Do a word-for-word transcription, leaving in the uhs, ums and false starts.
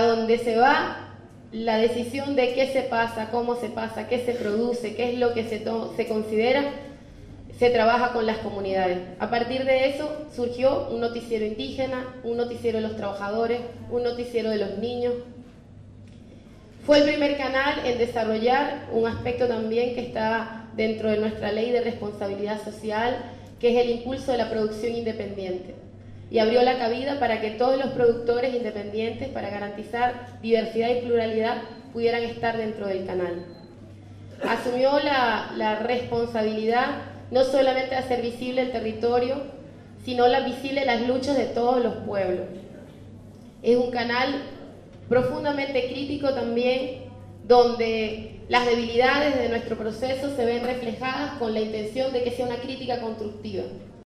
donde se va la decisión de qué se pasa, cómo se pasa, qué se produce, qué es lo que se, se considera, se trabaja con las comunidades. A partir de eso surgió un noticiero indígena, un noticiero de los trabajadores, un noticiero de los niños. Fue el primer canal en desarrollar un aspecto también que está dentro de nuestra ley de responsabilidad social, que es el impulso de la producción independiente. Y abrió la cabida para que todos los productores independientes, para garantizar diversidad y pluralidad, pudieran estar dentro del canal. Asumió la, la responsabilidad no solamente de hacer visible el territorio, sino la visible las luchas de todos los pueblos. Es un canal profundamente crítico también, donde las debilidades de nuestro proceso se ven reflejadas con la intención de que sea una crítica constructiva.